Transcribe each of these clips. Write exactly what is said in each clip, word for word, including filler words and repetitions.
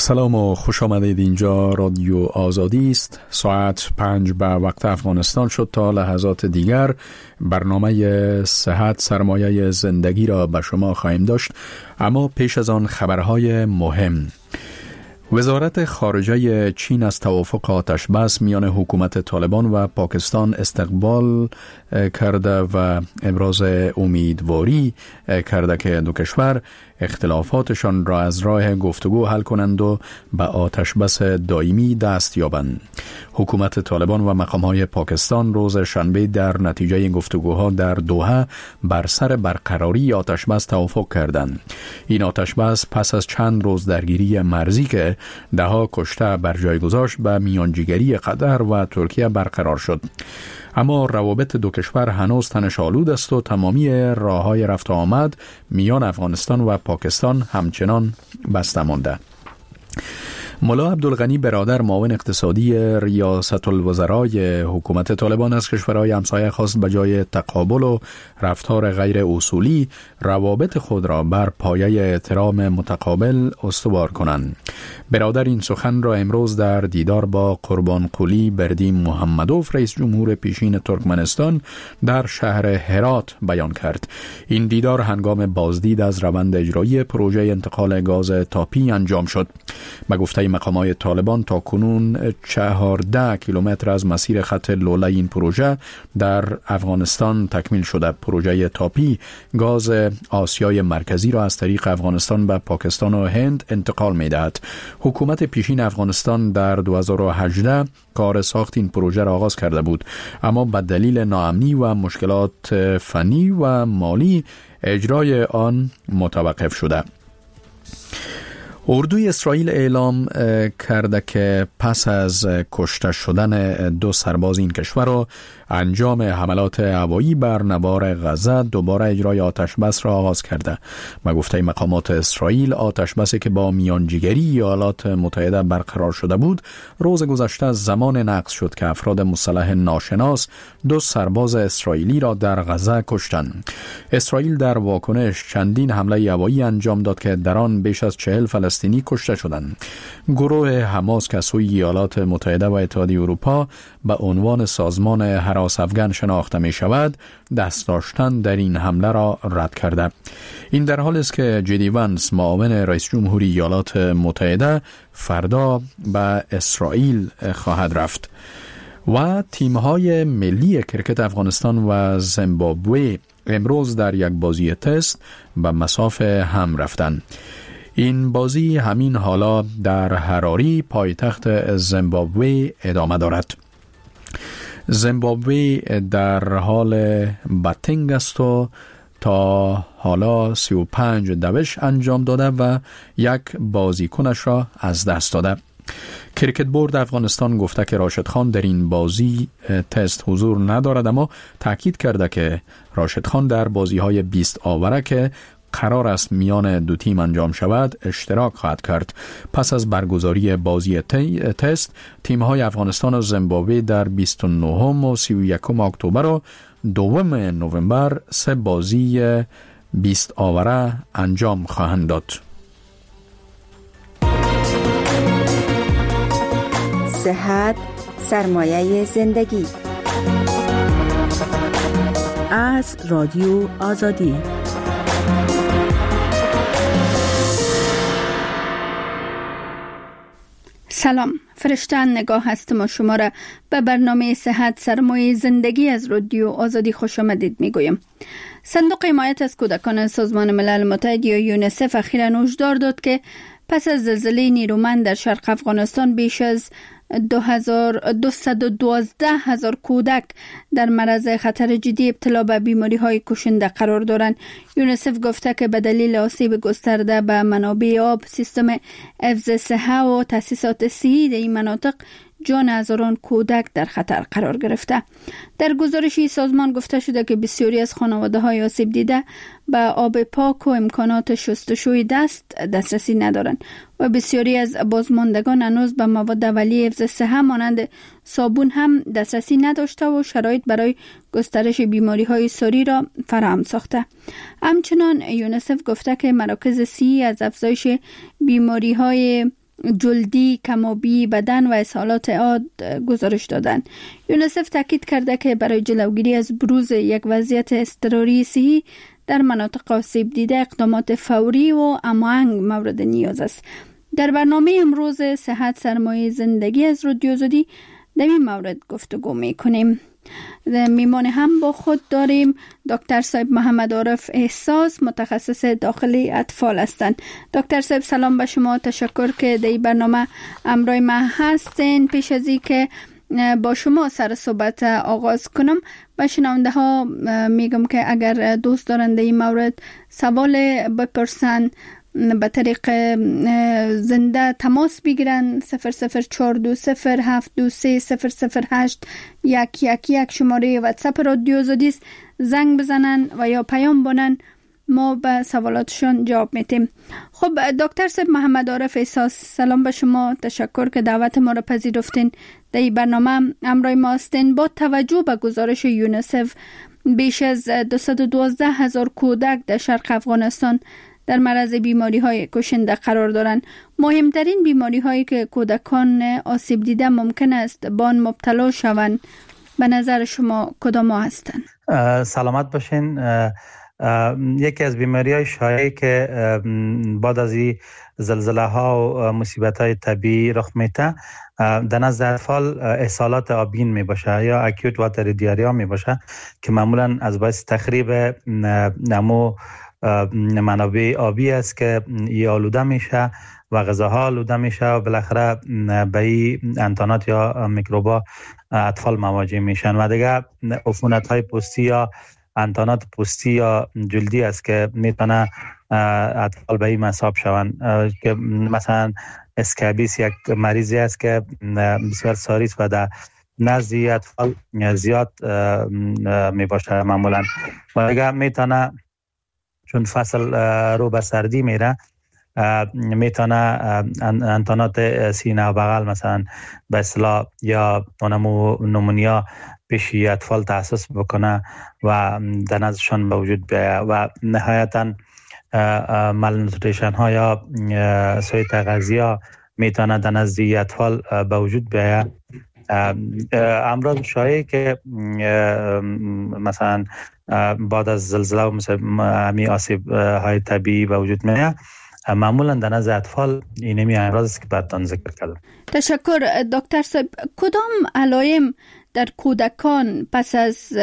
سلام و خوش آمدید. اینجا رادیو آزادی است. ساعت پنج به وقت افغانستان شد. تا لحظات دیگر برنامه صحت سرمایه زندگی را به شما خواهیم داشت، اما پیش از آن خبرهای مهم. وزارت خارجه چین از توافق آتش بس میان حکومت طالبان و پاکستان استقبال کرده و ابراز امیدواری کرده که دو کشور اختلافاتشان را از راه گفتگو حل کنند و به آتش بس دائمی دست یابند. حکومت طالبان و مقام‌های پاکستان روز شنبه در نتیجه گفتگوها در دوحه بر سر برقراری آتش بس توافق کردند. این آتش بس پس از چند روز درگیری مرزی که دهها کشته بر جای گذاشت به میانجیگری قطر و ترکیه برقرار شد. اما روابط دو کشور هنوز تنش‌آلود است و تمامی راه‌های رفت و آمد میان افغانستان و پاکستان همچنان بسته مانده. ملا عبدالغنی برادر، معاون اقتصادی ریاست الوزرای حکومت طالبان، از کشورهای همسایه خواست به جای تقابل و رفتار غیر اصولی روابط خود را بر پایه احترام متقابل استوار کنند. برادر این سخن را امروز در دیدار با قربانقلی بردی محمدوف، رئیس جمهور پیشین ترکمنستان، در شهر هرات بیان کرد. این دیدار هنگام بازدید از روند اجرایی پروژه انتقال گاز تاپی انجام شد. به گفته مقامات طالبان تا کنون چهارده کیلومتر از مسیر خط لوله این پروژه در افغانستان تکمیل شده. پروژه تاپی گاز آسیای مرکزی را از طریق افغانستان به پاکستان و هند انتقال می دهد. حکومت پیشین افغانستان در دو هزار و هجده کار ساخت این پروژه را آغاز کرده بود، اما به دلیل ناامنی و مشکلات فنی و مالی اجرای آن متوقف شده. اردوی اسرائیل اعلام کرده که پس از کشته شدن دو سرباز این کشور و انجام حملات هوایی بر نوار غزه دوباره اجرای آتش بس را آغاز کرده. به گفته مقامات اسرائیل، آتش بسی که با میانجیگری ایالات متحده برقرار شده بود روز گذشته زمان نقض شد که افراد مسلح ناشناس دو سرباز اسرائیلی را در غزه کشتند. اسرائیل در واکنش چندین حمله هوایی انجام داد که در آن بیش از چهل فلسطینی کشته شدند. گروه حماس که سوی ایالات متحده و اتحادیه اروپا به عنوان سازمان هراس افغان شناخته می شود، دست داشتن در این حمله را رد کرده. این در حالی است که جی دی وانس، معاون رئیس جمهوری ایالات متحده، فردا به اسرائیل خواهد رفت. و تیم‌های ملی کرکت افغانستان و زیمبابوه امروز در یک بازی تست به مسافه هم رفتند. این بازی همین حالا در هراری، پایتخت زیمبابوه، ادامه دارد. زیمبابوه در حال باتینگ است و تا حالا سی و پنج دوش انجام داده و یک بازیکنش را از دست داده. کرکت بورد افغانستان گفته که راشد خان در این بازی تست حضور ندارد، اما تاکید کرده که راشد خان در بازی‌های بیست آوره که قرار است میان دو تیم انجام شود اشتراک خواهد کرد. پس از برگزاری بازی تست، تیم‌های افغانستان و زیمبابوه در بیست و نهم و سی و یکم اکتبر و دوم نوامبر سه بازی بیست آوره انجام خواهند داد. صحت سرمایه زندگی. از رادیو آزادی. سلام، فرشته نگاه هستم و شما را به برنامه صحت سرمایه زندگی از رادیو آزادی خوش آمدید می گویم. صندوق حمایت از کودکان سازمان ملل متحد یا یونیسف اخیراً هشدار داد که پس از زلزله نیرومند در شرق افغانستان بیش از دویست و دوازده هزار کودک در معرض خطر جدی ابتلا به بیماری‌های کشنده قرار دارند. یونیسف گفته که به دلیل آسیب گسترده به منابع آب، سیستم حفظ صحه و تأسیسات صحی در این مناطق، جان هزاران کودک در خطر قرار گرفته. در گزارشی سازمان گفته شده که بسیاری از خانواده‌های آسیب دیده به آب پاک و امکانات شستشوی دست دسترسی ندارند و بسیاری از بازماندگان هنوز به مواد اولیه حفظ صحه مانند صابون هم دسترسی نداشته و شرایط برای گسترش بیماری‌های ساری را فراهم ساخته. همچنان یونیسف گفته که مراکز صحی از افزایش بیماری‌های جلدی، کم‌آبی بدن و اسهالات عاد گزارش دادند. یونیسف تاکید کرده که برای جلوگیری از بروز یک وضعیت اضطراری صحی در مناطق آسیب دیده اقدامات فوری و هماهنگ مورد نیاز است. در برنامه امروز صحت سرمایه زندگی از رادیو آزادی در این مورد گفتگو می‌کنیم. میمان هم با خود داریم دکتر صاحب محمد عارف احساس، متخصص داخلی اطفال هستند. دکتر صاحب سلام به شما، تشکر که در این برنامه همراه ما هستین. پیش از این که با شما سر صحبت آغاز کنم، به شنونده ها میگم که اگر دوست دارند در این مورد سوال بپرسن به طریق زنده تماس بگیرن صفر صفر چهار دو صفر هفت دو سه صفر صفر هشت یک یک یک شماره واتساپ رادیو آزادی است، زنگ بزنن و یا پیام بانن، ما به سوالاتشون جواب میتیم. خب دکتر صاحب محمد عارف احساس، سلام به شما، تشکر که دعوت ما را پذیرفتین در این برنامه همراه ما هستین. با توجه به گزارش یونیسف بیش از دویست و دوازده هزار کودک در شرق افغانستان در معرض بیماری های کشنده قرار دارند. مهمترین بیماری هایی که کودکان آسیب دیده ممکن است به آن مبتلا شوند به نظر شما کدام هستند؟ سلامت باشین. یکی از بیماری های شایعی که بعد از این زلزله ها و مصیبت های طبیعی رخ میده در نزد اطفال اسهالات آبین می باشه یا اکیوت واتر دیاریا می باشه که معمولا از باعث تخریب نمو منابع آبی است که ای آلوده میشه و غذاها آلوده میشه و بالاخره به این انتانات یا میکروبا اطفال مواجه میشن و دیگه عفونت های پوستی یا انتانات پوستی یا جلدی است که میتونه اطفال به این مصاب شوند که مثلا اسکابیس یک مریضی است که بسیار ساری است و در نزد اطفال زیاد می باشه معمولا و دیگه میتونه چون فصل رو به سردی میره میتونه انتانات سینه و بغل مثلا به اصطلاح یا نمونیا پیشی اطفال تحسس بکنه و در نزدشان به وجود بیاید و نهایتا مالنوتریشن ها یا سوء تغذیه ها میتونه در نزد اطفال به وجود بیاید. امراض شایعی که مثلا بعد از زلزله و همی آسیب های طبیعی به وجود میاد معمولا در نزد اطفال اینمی امراض است که بعدتان ذکر کردم. تشکر دکتر صاحب. کدام علائم در کودکان پس از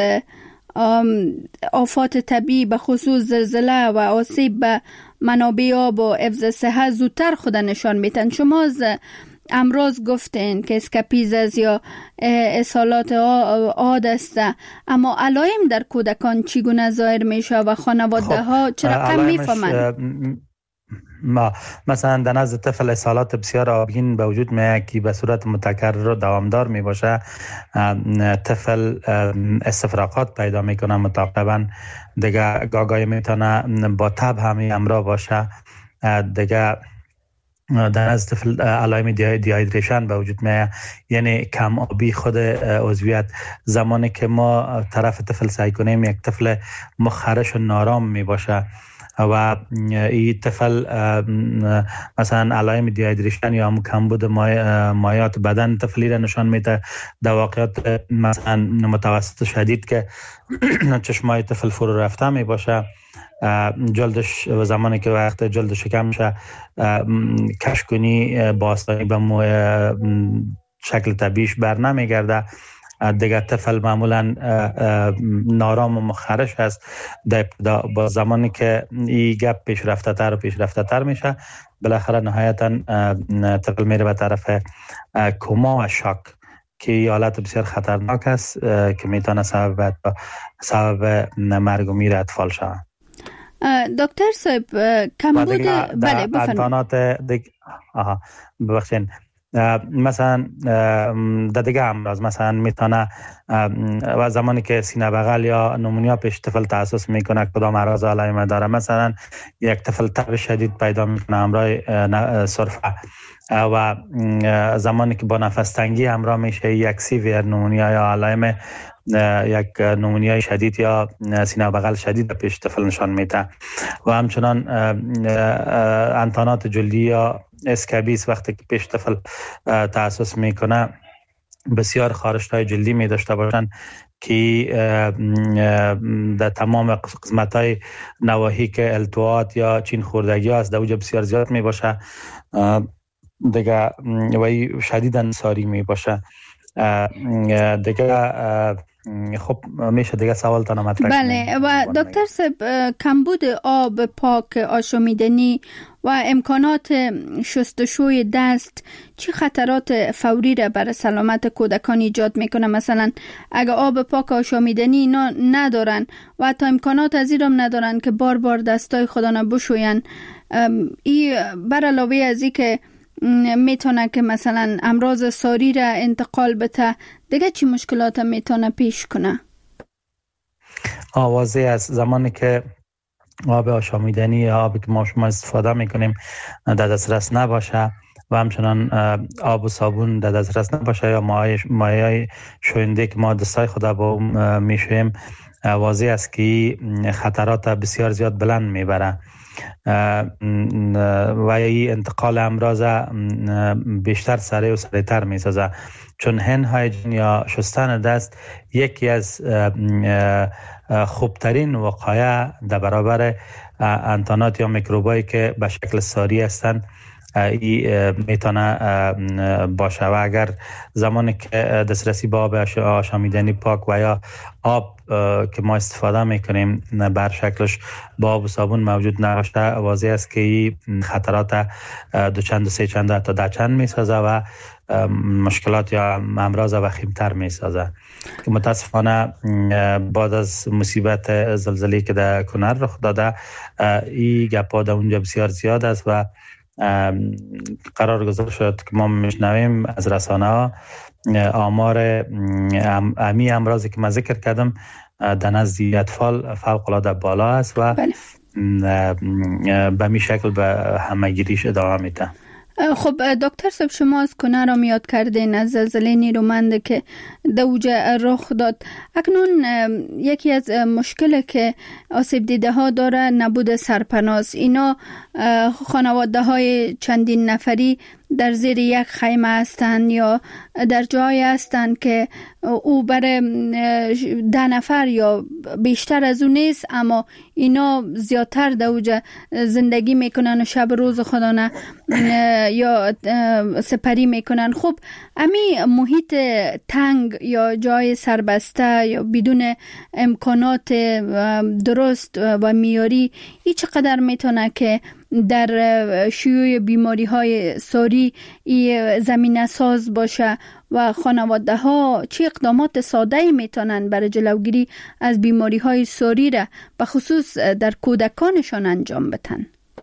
آفات طبیعی به خصوص زلزله و آسیب به منابع آب و حفظ صحت زودتر خود نشان میتن؟ شما از امراض گفتین که اسکاپیز است یا اسهالات عاد است، اما علائم در کودکان چگونه ظاهر میشه و خانواده ها چرا کم میفهمند؟ ما مثلا در نزد طفل اسهالات بسیار آبین به وجود میاد که به صورت متکرر و دوامدار می باشه. طفل استفراغات پیدا میکنه متعاقبا، دیگه گاگای میتونه با تب همی همراه باشه. دیگه در نزد طفل علائم دیهایدریشن به وجود میاد، یعنی کم آبی خود عضویت. زمانی که ما طرف طفل سعی کنیم یک طفل مخرش و نارام می باشه و این طفل مثلا علائم دیهایدریشن یا کمبود مایعات بدن طفلی را نشان میده. در واقعیت مثلا متوسط شدید که چشمای طفل فرو رفته می باشه، جلدش و زمانی که وقت جلد شکم شه کشکنی با آسانی به شکل طبیعیش بر نمیگرده. دیگه طفل معمولا نارام و مخرش هست. در ابتدا با زمانی که این گپ پیش رفته تر و پیش رفته تر میشه، بالاخره نهایتا طفل میره به طرف کما و شاک که این حالت بسیار خطرناک است که میتونه سبب سبب مرگ و میر اطفال شود. دکتر صاحب کمبود بله بفرمایید. دیگه آها ببخشید مثلا در دیگه امراض مثلا میتونه و زمانی که سینه بغل یا نمونیا پیش طفل تحسس میکنه کدام امراض علائم داره. مثلا یک طفل تب شدید پیدا میکنه همراه سرفه و زمانی که با نفس تنگی همراه میشه یک سیویر نمونیا یا علائم یک نمونیای شدید یا سینه بغل شدید پیش طفل نشان میده و همچنان انتانات جلدی یا اسکابیس وقتی که پیش طفل تاسس میکنه بسیار خارش‌های جلدی می داشته باشند که در تمام قسمت‌های نواحی که التواءات یا چین خوردگی است در اوجه بسیار زیاد می باشه دیگه و شدیداً ساری می باشه دیگه. خب میشه دیگه سوال تان مطرح بله و دکتر صاحب کمبود آب پاک آشامیدنی و امکانات شستشوی دست چه خطرات فوری را برای سلامت کودکان ایجاد میکنه؟ مثلا اگه آب پاک آشامیدنی اینا ندارن و تا امکانات از این هم ندارن که بار بار دستای خودانا بشوین، ای بر علاوه از این که میتونه که مثلا امراض ساری را انتقال بده، دیگه چی مشکلات میتونه پیش کنه؟ آوازه از زمانی که آب آشامیدنی یا آبی که ما شما استفاده میکنیم در دسترس نباشه و همچنان آب و صابون در دسترس نباشه یا مایع شوینده که ما دستای خود با میشویم، واضح است که خطرات بسیار زیاد بلند میبره و این انتقال امراض بیشتر سریع و سریعتر میسازه، چون هند هایجین یا شستن دست یکی از خوبترین وقایع در برابر انتانات یا میکروبایی که به شکل ساری هستند میتونه باشه. و اگر زمانی که دسترسی به آب آشامیدنی پاک و یا آب که ما استفاده میکنیم بر شکلش با آب و صابون موجود نباشه، واضح است که خطرات دو چند و سه چند تا ده چند میسازه و مشکلات یا امراض وخیمتر میسازه. که متاسفانه بعد از مصیبت زلزله‌ای که در کنر رخ داده این گپا در اونجا بسیار زیاد است و قرار گذاشته شد که ما میشنویم از رسانه ها آمار امی امراضی که من ذکر کردم در نزد اطفال فوق العاده بالا است و به می شکل به همه‌گیریش ادامه میده. خب دکتر صاحب شما از کنر را میاد کردین از زلزله نیرومند که دوجه رخ داد. اکنون یکی از مشکل که آسیب دیده ها داره نبود سرپناز. اینا خانواده های چندین نفری در زیر یک خیمه هستند یا در جای هستند که او برای ده نفر یا بیشتر از اون نیست، اما اینا زیادتر در اوجه زندگی میکنن و شب روز خودانه یا سپری میکنن. خب امی محیط تنگ یا جای سربسته یا بدون امکانات درست و معیاری ای چقدر میتونه که در شیوع بیماری های ساری ای زمینه ساز باشه و خانواده ها چه اقدامات ساده میتونن برای جلوگیری از بیماری های ساری را به خصوص در کودکانشان انجام بدن؟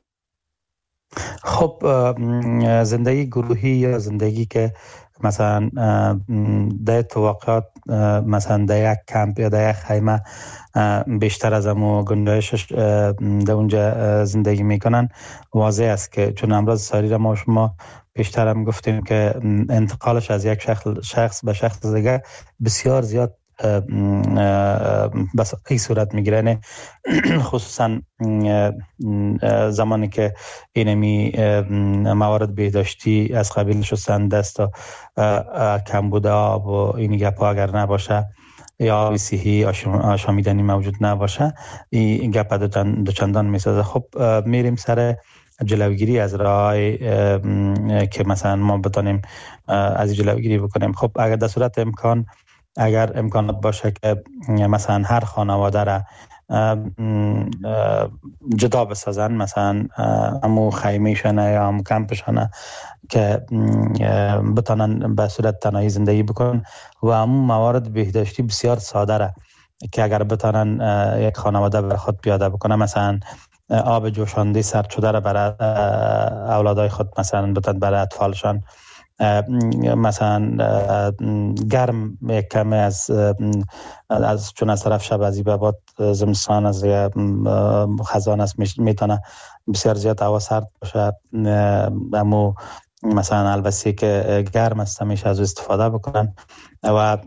خب زندگی گروهی یا زندگی که مثلا در توقعات مثلا در یک کمپ یا در یک خیمه بیشتر از امو گنجایشش در اونجا زندگی میکنن، واضح است که چون امراض ساری را ما شما بیشتر هم گفتیم که انتقالش از یک شخص به شخص دیگه بسیار زیاد بس این صورت میگیره، خصوصا زمانی که اینمی موارد بهداشتی از قبیل شستن دست و کمبود آب و این گپا اگر نباشه یا آب صحی آشامیدنی موجود نباشه این گپا دو چندان میسازه. خب میریم سر جلوگیری از راه‌های که مثلا ما بتونیم از جلوگیری بکنیم. خب اگر در صورت امکان اگر امکانات باشه که مثلا هر خانواده را جدا بسازن، مثلا همو خیمه‌شانه یا همو کمپشانه که بتونن به صورت تنهایی زندگی بکنن و همو موارد بهداشتی بسیار ساده را که اگر بتونن یک خانواده بر خود پیاده بکنه، مثلا آب جوشانده سرد شده را برای اولادای خود مثلا بتونن برای اطفالشان مثلا گرم یک کمی از از چون از طرف شب از این بعد زمستان از خزان است میتونه بسیار زیاد هوا سرد باشه، امو مثلا البسه که گرم است میشه از استفاده بکنن و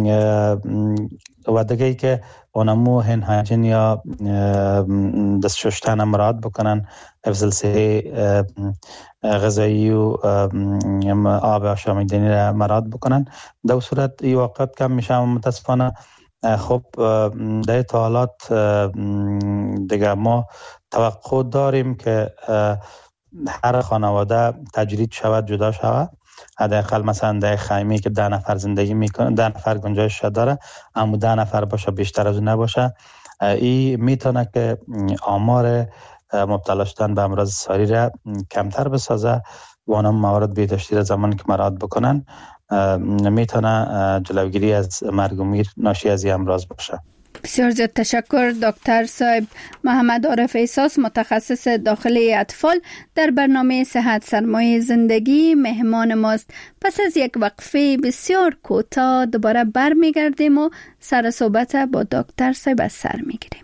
و دیگه ای که اونمو هند هایجین یا دست شستن مراعات بکنن، حفظ صحی غذایی و آب آشامیدنی را مراعات بکنن. در صورت این واقعیت کم میشه. متاسفانه خب در تا حالات دیگه ما توقع داریم که هر خانواده تجرید شود، جدا شود. حداقل مثلا در خیمه که ده نفر زندگی میکنه، ده نفر گنجایش داره، اما ده نفر باشه، بیشتر از اون نباشه. این میتونه که آمار مبتلا شدن به امراض ساری را کمتر بسازه و آنها موارد بهداشتی را زمان که مراعات بکنن میتونه جلوگیری از مرگ و میر ناشی از این امراض باشه. بسیار زیاد تشکر دکتر صاحب. محمد عارف احساس، متخصص داخلی اطفال، در برنامه صحت سرمایه زندگی مهمان ماست. پس از یک وقفه بسیار کوتاه دوباره برمیگردیم و سر صحبت با دکتر صاحب از سر میگیریم.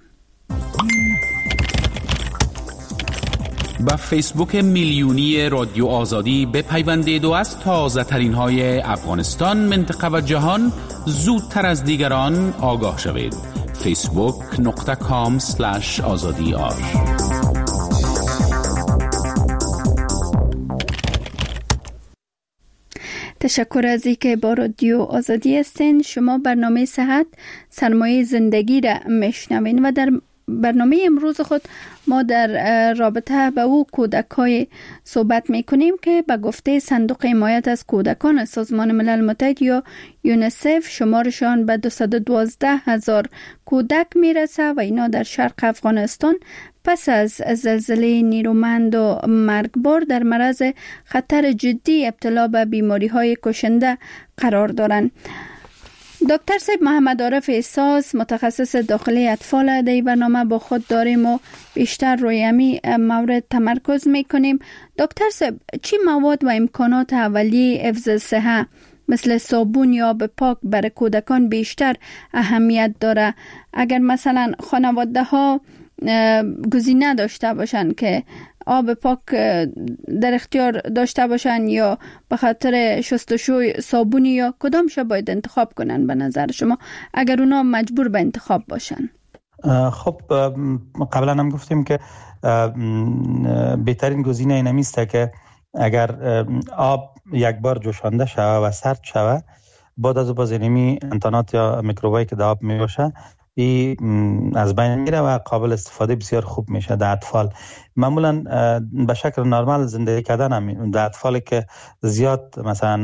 با فیسبوک میلیونی رادیو آزادی بپیوندید و از تازه ترین های افغانستان، منطقه و جهان زودتر از دیگران آگاه شوید. فیسبوک نقطه کام سلش آزادی آر. تشکر از اینکه با رادیو آزادی هستین. شما برنامه صحت سرمایه زندگی را میشنوین و در برنامه امروز خود ما در رابطه به او کودکای صحبت میکنیم که به گفته صندوق حمایت از کودکان سازمان ملل متحد یا یونیسف شمارشان به دویست و دوازده هزار کودک میرسه و اینا در شرق افغانستان پس از زلزله نیرومند و مرگبار در معرض خطر جدی ابتلا به بیماری های کشنده قرار دارند. دکتر صاحب محمد عارف احساس، متخصص داخلی اطفال، در این برنامه با خود داریم و بیشتر روی همین مورد تمرکز میکنیم. دکتر صاحب، چی مواد و امکانات اولیه حفظ صحت مثل صابون یا آب پاک برای کودکان بیشتر اهمیت داره؟ اگر مثلا خانواده ها گزینه داشته باشن که آب پاک در اختیار داشته باشن یا به خاطر شستشوی صابونی، یا کدامش باید انتخاب کنن به نظر شما اگر اونا مجبور به انتخاب باشن؟ خب قبلا هم گفتیم که بهترین گزینه این همیسته که اگر آب یک بار جوشانده شود و سرد شود، بعد از باز اینمی انتانات یا میکروبایی که در آب می باشه این از بین میره و قابل استفاده بسیار خوب میشه در اطفال. معمولا به شکل نرمال زندگی کردن هم در اطفالی که زیاد مثلا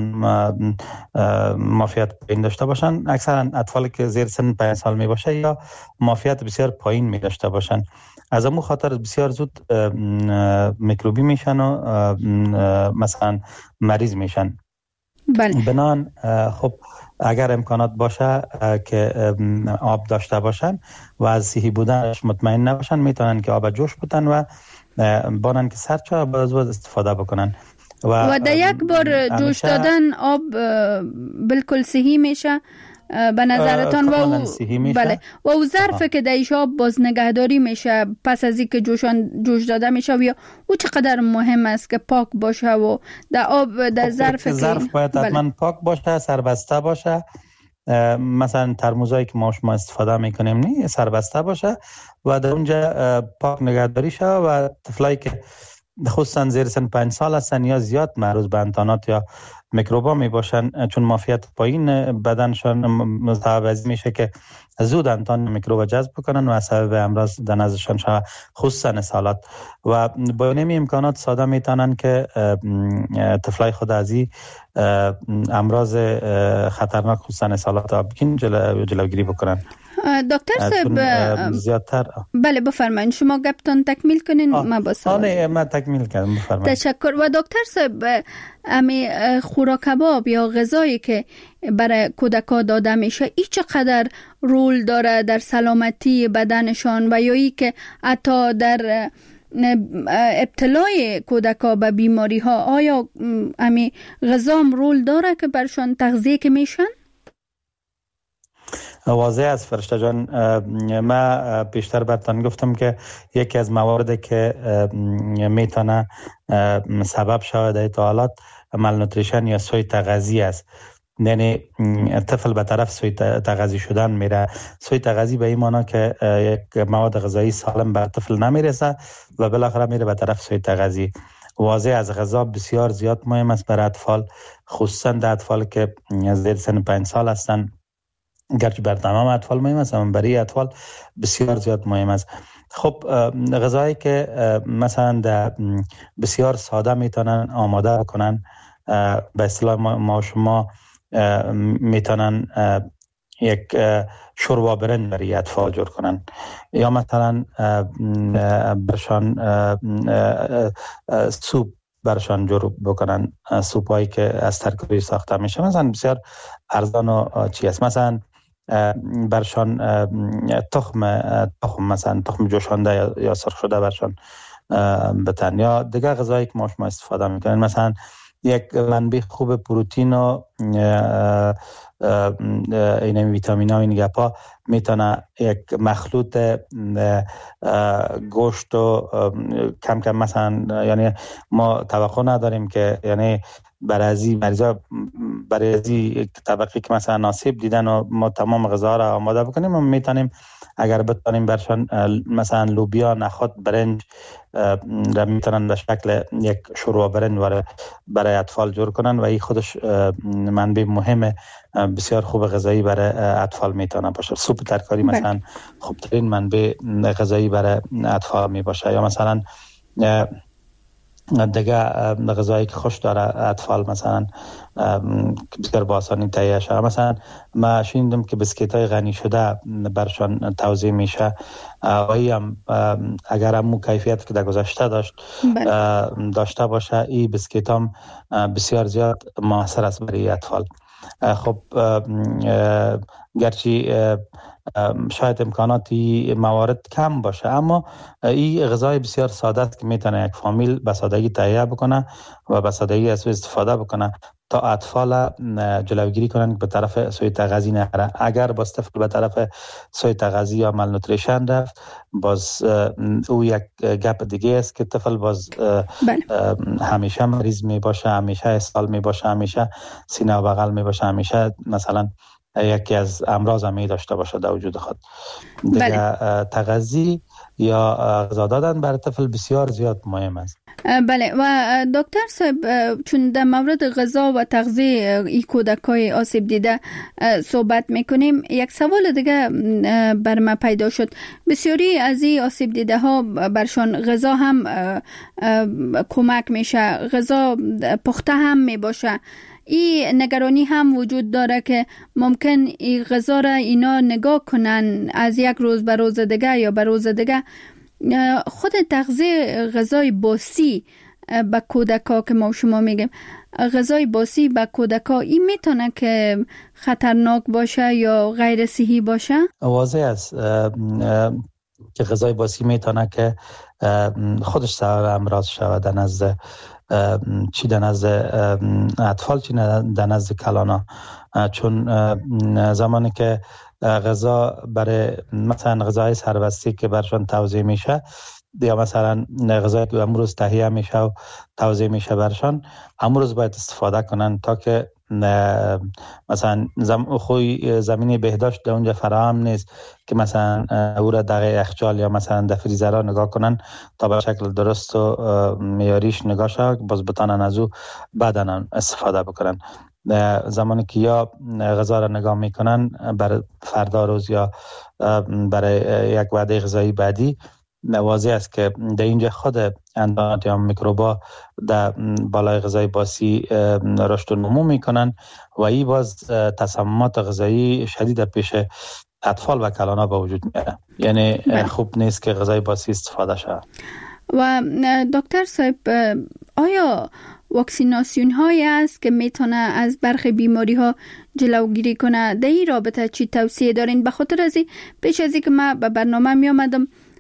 معافیت پایین داشته باشن، اکثرا اطفالی که زیر سن پنج سال می باشه یا معافیت بسیار پایین می داشته باشن، از امو خاطر بسیار زود میکروبی میشن و مثلا مریض میشن. بله. بنان خب اگر امکانات باشه که آب داشته باشن و از صحی بودنش مطمئن نباشن، میتونن که آب جوش بودن و بانن که سرد شد باز باز استفاده بکنن و, و در یک بار جوش دادن آب بالکل صحی میشه به نظرتان؟ و بله، و او ظرف که درش آب باز نگهداری میشه پس از اینکه جوشان جوش داده میشه، و یا او چقدر مهم است که پاک باشه و در آب در ظرف که ظرف باید حتما پاک باشه، سربسته باشه. مثلا ترموزایی که ما شما استفاده میکنیم نه سربسته باشه و در اونجا پاک نگهداری شه و طفلایی که خصوصا زیر سن پنج سال هستن یا زیاد معرض به انتانات یا میکروبا می باشن، چون معافیت پایین بدنشان متوجه میشه که زود انتان میکروب جذب بکنن و سبب امراض در نزدشان شود، خصوصا اسهالات. و با این امکانات ساده میتونن که طفلای خود از این امراض خطرناک خصوصا اسهالات آبگین جلو جلوگیری بکنن. دکتر صاحب زیادتر بله بفرمایید، شما گپتان تکمیل کنین. ما با سوال من تکمیل کردم، بفرمایید. تشکر. و دکتر صاحب امی خوراک کباب یا غذایی که برای کودکا داده میشه ای چقدر رول داره در سلامتی بدنشان و یا ای که حتی در ابتلای کودکا به بیماری ها، آیا امی غذام رول داره که برشان تغذیه که میشن؟ واضح از فرشته جان، من پیشتر براتون گفتم که یکی از مواردی که میتونه سبب شود در حالات مالنوتریشن یا سوی تغذی است. یعنی طفل به طرف سوی تغذی شدن میره. سوی تغذی به این معنی که یک مواد غذایی سالم بر طفل نمیرسه و بالاخره میره به طرف سوی تغذی. واضح از غذا بسیار زیاد مهم است برای اطفال، خصوصا در اطفال که زیر سن پنج سال هستند. گرچه بر تمام اطفال مهم است اما برای اطفال بسیار زیاد مهم است. خب غذایی که مثلا در بسیار ساده میتونن آماده بکنن، به اصطلاح ما شما میتونن یک شوربا برنج برای اطفال جور کنن یا مثلا برشان سوپ برشان جور بکنن، سوپ هایی که از ترکیبی ساخته میشه، مثلا بسیار ارزان و چی است. مثلا برشان تخم تخم مثلا تخم جوشانده یا سرخ شده برشان بتن، یا دیگه غذایی که ما شما استفاده میکنن. مثلا یک منبع خوب پروتئین و این ویتامین ها و این گپا میتونه یک مخلوط گوشت و کم کم مثلا، یعنی ما توقع نداریم که یعنی برای ازی مریضا برای ازی طبقی که مثلا آسیب دیدن و ما تمام غذا را آماده بکنیم، ما میتونیم اگر بتونیم برشان مثلا لوبیا، نخود، برنج را میتونن در شکل یک شوربا برنج برای اطفال جور کنن و این خودش منبع مهمه بسیار خوب غذایی برای اطفال میتونه باشه. سوپ ترکاری مثلا خوبترین منبع غذایی برای اطفال می باشه. یا مثلا دیگه غذایی که خوش داره اطفال مثلا بسیار با آسانی تهیه شده. مثلا ما شنیدم که بسکیت های غنی شده برشان توزیع میشه و هم اگر همون کیفیت که در گذشته داشت داشته باشه، این بسکیت هم بسیار زیاد موثر است برای اطفال. خب گرچه شاید امکاناتی موارد کم باشه اما این غذای بسیار ساده است که میتونه یک فامیل به سادگی تهیه بکنه و به سادگی از استفاده بکنه تا اطفال جلوگیری کنن که به طرف سوی تغذی نره. اگر باز طفل به طرف سوی تغذی یا مالنوتریشن رفت، باز او یک گپ دیگه است که طفل باز همیشه مریض می باشه، همیشه اسهال می باشه، همیشه سینه و بغل می باشه، همیشه مثلا یکی از امراض می داشته باشه در وجود خود. دیگه تغذی یا غذا دادن برای طفل بسیار زیاد مهم است. بله. و دکتر صاحب، چون در مورد غذا و تغذیه ای کودکای آسیب دیده صحبت میکنیم، یک سوال دیگه بر ما پیدا شد. بسیاری از این آسیب دیده ها برشان غذا هم کمک میشه، غذا پخته هم میباشه. این نگرانی هم وجود داره که ممکن این غذا را اینا نگاه کنن از یک روز به روز دیگه یا به روز دیگه. خود تغذیه غذای باسی به کودکا که ما شما میگیم غذای باسی به کودکا، این میتونه که خطرناک باشه یا غیر صحی باشه؟ واضح است که غذای باسی میتونه که خودش سبب امراض شود در نزد چی در نزد اطفال چی در نزد کلانا. چون زمانی که غذا برای مثلا غذای سربستی که برشان توزیع میشه یا مثلا غذایی که امروز تهیه میشه و توزیع میشه برشان، امروز باید استفاده کنن تا که مثلا زم خوی زمینی بهداشت در اونجا فراهم نیست که مثلا او را در یخچال یا مثلا در فریزر نگاه کنن تا به شکل درست و معیاریش نگاه شود باز بتانن از او بعداً استفاده بکنن. زمانی که یا غذا را نگاه میکنن برای فردا روز یا برای یک وعده غذایی بعدی، واضح است که در اینجا خود اندامات یا میکروبا در بالای غذای باسی رشد و نمو میکنن و این باز تسممات غذایی شدید پیش اطفال و کلانا به وجود میاره. یعنی خوب نیست که غذای باسی استفاده شود. و دکتر صاحب، آیا واکسیناسیون هایی است که میتونه از برخی بیماری ها جلوگیری کنه؟ در این رابطه چی توصیه دارین؟ به خاطر از پیش از اینکه من به برنامه می آمدم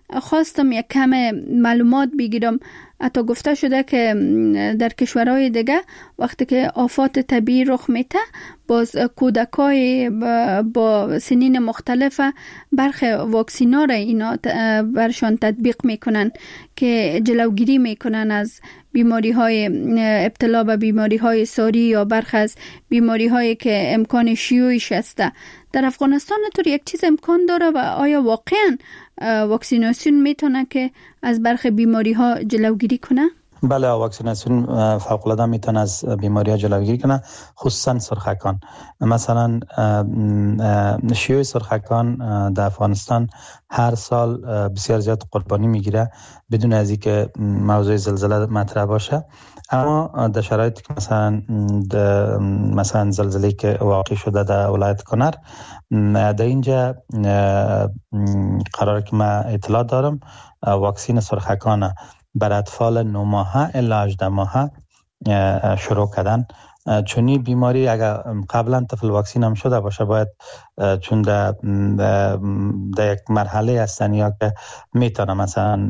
خواستم یک کم معلومات بگیرم. حتی گفته شده که در کشورهای دیگه وقتی که آفات طبیعی رخ میده باز کودکای با سنین مختلف برخی واکسینا را اینا برشان تطبیق میکنن که جلوگیری میکنن از بیماری های ابتلا به بیماری های ساری یا برخی از بیماری هایی که امکان شیوعش است. در افغانستان طور یک چیز امکان داره و آیا واقعا واکسیناسیون میتونه که از برخی بیماری ها جلوگیری کنه؟ بله، واکسیناسیون فوق العاده میتونه از بیماری ها جلوگیری کنه، خصوصا سرخکان. مثلا شیوع سرخکان در افغانستان هر سال بسیار زیاد قربانی میگیره بدون از اینکه موضوع زلزله مطرح باشه. اما در شرایطی که مثلا مثلا زلزله‌ای که واقع شده در ولایت کنر، در اینجا قراره که من اطلاع دارم واکسین سرخکان بر اطفال نه ماهه الی هجده ماهه شروع کردن. چون این بیماری اگر قبلا طفل واکسین هم شده باشه باید چون در یک مرحله هستن یا که میتونه مثلا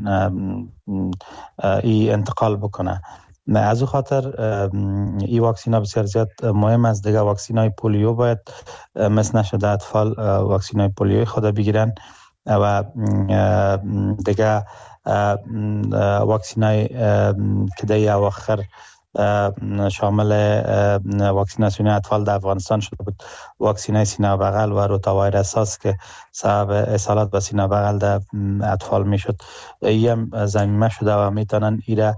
ای انتقال بکنه. از او خاطر ای واکسین ها بسیار زیاد مهم است. دیگه واکسین های پولیو باید مثل نشده اطفال واکسین های پولیوی خود بگیرن و دیگه واکسین های که در اواخر شامل واکسیناسیون اطفال در افغانستان شده بود، واکسین های سینه بغل و روتاوایرس هاست که سبب اصالت به سینه بغل در اطفال می شد. ای هم ضمیمه شده و میتونن ایره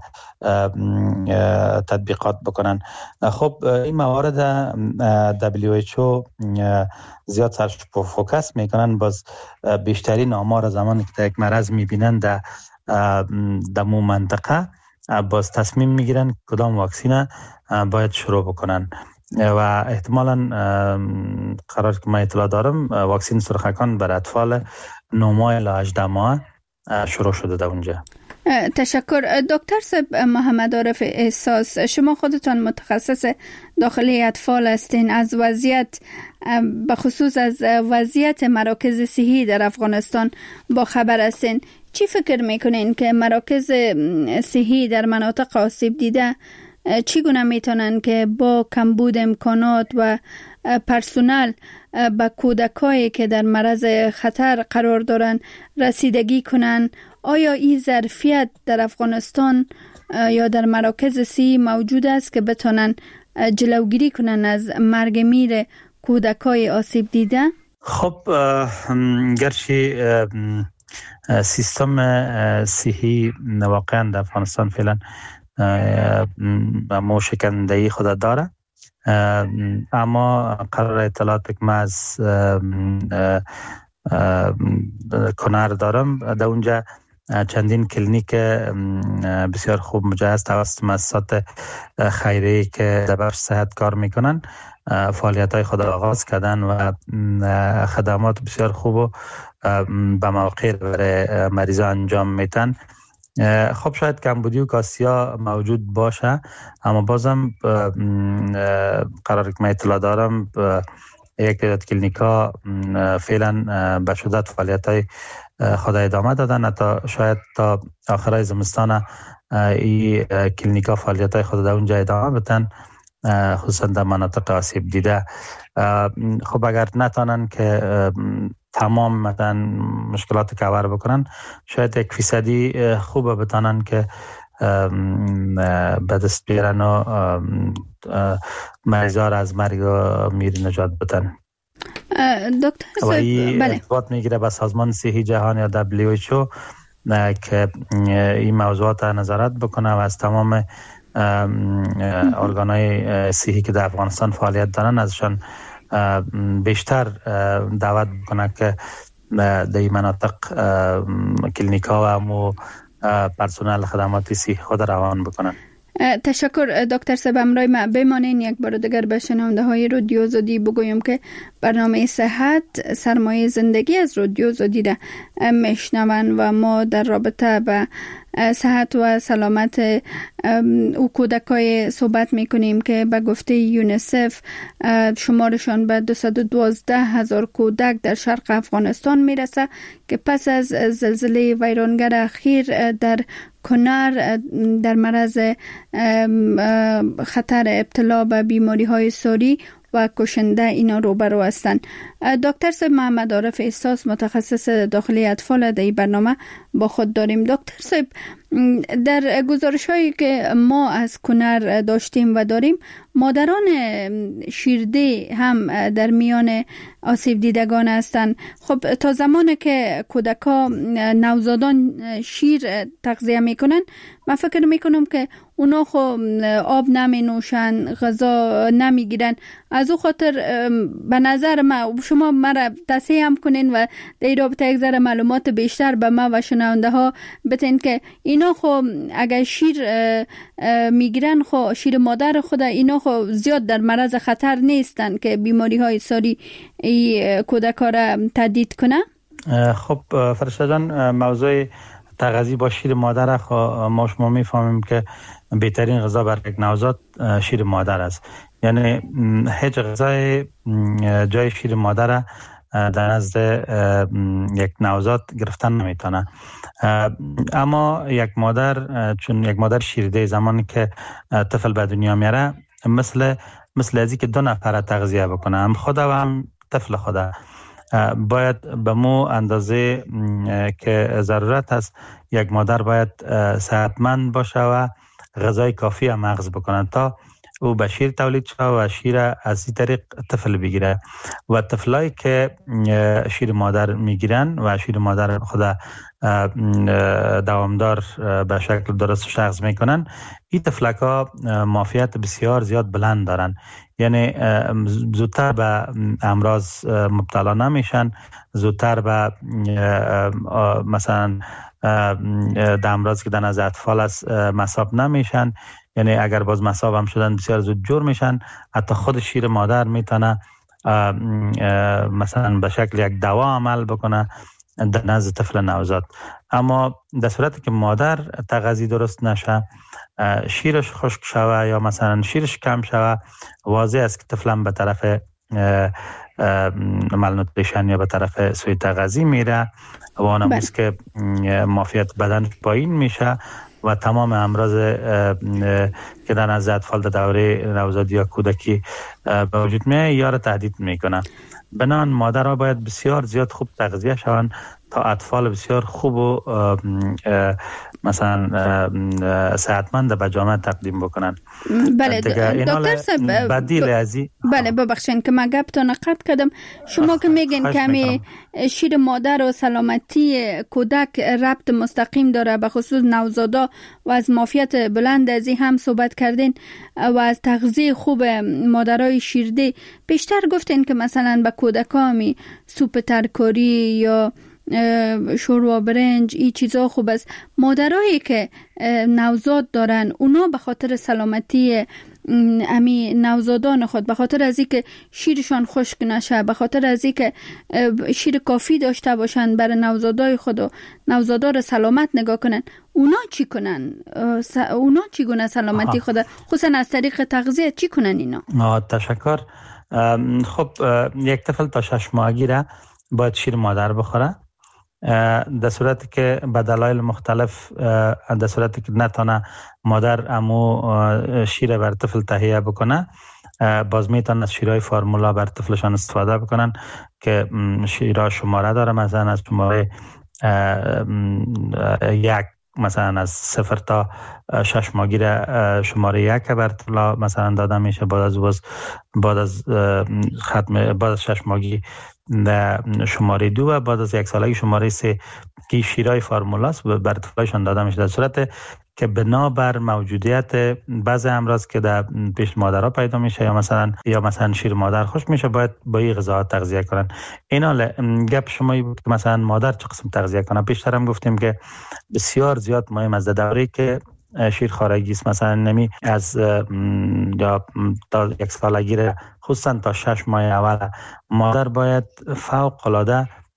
تطبیقات بکنن. خب این موارد دبلیو ایچ او زیاد سرش فوکس میکنن، باز بیشترین آمار زمانی که یک مرض میبینن در دمو منطقه باز تصمیم میگیرن کدام واکسینه باید شروع بکنن و احتمالاً قرار که من اطلاع دارم واکسین سرخکان بر اطفال نه ماه الی هجده ماه شروع شده در اونجا. تشکر دکتر صاحب. محمد عارف احساس، شما خودتان متخصص داخلی اطفال هستین، از وضعیت به خصوص از وضعیت مراکز صحی در افغانستان با خبر هستین. چی فکر میکنین که مراکز صحی در مناطق آسیب دیده چگونه میتونن که با کمبود امکانات و پرسونل به کودکایی که در معرض خطر قرار دارن رسیدگی کنن؟ آیا این ظرفیت در افغانستان یا در مراکز صحی موجود است که بتونن جلوگیری کنن از مرگ میر کودکای آسیب دیده؟ خب گرچه سیستم صحی واقعا در افغانستان فعلا موشکندهی خود داره، اما قرار اطلاعات که من از کنر دارم در اونجا چندین کلینیک بسیار خوب مجهز توسط مؤسسات خیریه‌ای که در بخش صحت کار میکنن فعالیت‌های خود آغاز کردن و خدمات بسیار خوب و به موقع برای مریضا انجام میتن. خب شاید کمبودی و کاسیا موجود باشه، اما بازم قرار که من اطلاع دارم یک تعداد کلینیکا فعلا به شدت فعالیت‌های خود ادامه دادن، حتی شاید تا آخرای زمستان این کلینیکا فعالیت‌های خود در اونجا ادامه بدن، خصوصا در مناطق آسیب دیده. خب اگر نتونن که تمام مثلا مشکلات کاور بکنن، شاید یک فیصدی خوبه بتونن که به دست بیارن و مریضا را از مرگ و میر نجات بدن. دکتر و این ارتباط میگیره به سازمان صحی جهان یا دبلیو ایچ او که این موضوعات نظارت بکنه و از تمام ارگان‌های صحی که در افغانستان فعالیت دارن ازشان بیشتر دعوت بکنه که در این مناطق کلینیکا و امو پرسنل خدمات صحی خود روان بکنن. تشکر دکتر صاحب. امروز ما بمانین یک بار دیگر به شنونده های رادیو آزادی بگویم که برنامه صحت سرمایه زندگی از رادیو آزادی را میشنون و ما در رابطه با صحت و سلامت او کودکای صحبت میکنیم که به گفته یونیسف شمارشان به دویست و دوازده هزار کودک در شرق افغانستان میرسه که پس از زلزله ویرانگر اخیر در کنر در معرض خطر ابتلا به بیماری های ساری و کشنده اینا روبرو هستند. دکتر صاحب محمد عارف احساس متخصص داخلی اطفال در این برنامه با خود داریم. دکتر صاحب، در گزارش هایی که ما از کنر داشتیم و داریم، مادران شیرده هم در میان آسیب دیدگان هستند. خب تا زمانی که کودکا نوزادان شیر تغذیه میکنن، من فکر میکنم که اونا خو آب نمی نوشن، غذا نمی گیرن. از او خاطر به نظر ما، شما مرا تصحیح هم کنین و در این رابطه یک ذره معلومات بیشتر به ما و شنونده ها بتین که اینا خو اگر شیر میگیرن، خو شیر مادر خود اینا خو زیاد در معرض خطر نیستن که بیماری های ساری ای کودکا را تهدید کنه؟ خب فرشته جان، موضوع تغذیه با شیر مادر خو ما شما میفهمیم که بهترین غذا برای یک نوزاد شیر مادر است. یعنی هیچ غذای جای شیر مادر در نزد یک نوزاد گرفتن نمیتونه. اما یک مادر، چون یک مادر شیرده زمانی که طفل به دنیا میاره، مثل مثل ازی که دو نفر تغذیه بکنه، هم خدا و هم طفل خدا، باید به مو اندازه که ضرورت است یک مادر باید صحتمند باشه و غذای کافی هم مغز بکنه تا او به شیر تولید شده و شیر از این طریق طفل بگیره. و طفلایی که شیر مادر میگیرن و شیر مادر خدا دوامدار به شکل درست شخص میکنن، این طفلک ها معافیت بسیار زیاد بلند دارن. یعنی زودتر به امراض مبتلا نمیشن، زودتر به مثلا در امراض که در نزد اطفال است مصاب نمیشن. یعنی اگر باز مصاب هم شدن بسیار زود جور میشن. حتی خود شیر مادر میتونه مثلا به شکل یک دوا عمل بکنه در نزد طفل نوزاد. اما در صورتی که مادر تغذیه درست نشه، شیرش خشک شوه یا مثلا شیرش کم شوه، واضح است که طفلم به طرف مالنوتریشن یا به طرف سوی تغذیه میره و آن است که معافیت بدن پایین میشه و تمام امراض که در نزد اطفال در دوره نوزادی یا کودکی به وجود میاد یا را تهدید میکنه. بنابراین مادرها باید بسیار زیاد خوب تغذیه شوند تا اطفال بسیار خوب و مثلا صحتمند به جامعه تقدیم بکنن. بله دکتر صاحب، بدیل ازی بله ببخشید که من گپتون قطع کردم. شما که میگین کمی شیر مادر و سلامتی کودک ربط مستقیم داره، به خصوص نوزادا، و از معافیت بلند ازی هم صحبت کردین و از تغذیه خوب مادرای شیرده. بیشتر گفتین که مثلا به کودکامی سوپ ترکاری یا شوروا برنج این چیزا خوب است. مادرایی که نوزاد دارن، اونا به خاطر سلامتی امی نوزادان خود، به خاطر از اینکه شیرشان خشک نشه، به خاطر از اینکه شیر کافی داشته باشن برای نوزادای خود و نوزادا رو سلامت نگاه کنن، اونا چی کنن؟ اونا چی گونه سلامتی خود، خصوصا از طریق تغذیه چی کنن اینا؟ تشکر. خب یک طفل تا شش ماهگی را باید شیر مادر بخوره. در صورتی که به دلایل مختلف، در صورتی که نتونه مادر امو شیر بر طفل تهیه بکنه، باز میتونن از شیرهای فرمولا بر طفلشان استفاده بکنن که شیرها شماره داره. مثلا از شماره یک، مثلا از صفر تا شش ماهگی شماره یک بر طفل مثلا داده میشه. بعد از باز بعد از ختم بعد از شش ماهگی شماره دو و بعد از یک سالگی شماره سه که شیرهای فرمولاست بر طفلشان داده میشه. در صورت که بنابر موجودیت بعض امراض که در پیش مادرها پیدا میشه یا مثلا یا مثلا شیر مادر خوش میشه، باید با این غذا تغذیه کنن. اینا گپ شما بود که مثلا مادر چه قسم تغذیه کنه. پیشتر هم گفتیم که بسیار زیاد مهم از دوره که شیر خارگی است، مثلا نمی از یا تا یک سالگی خصوصا تا شش ماه اول مادر باید فوق العاده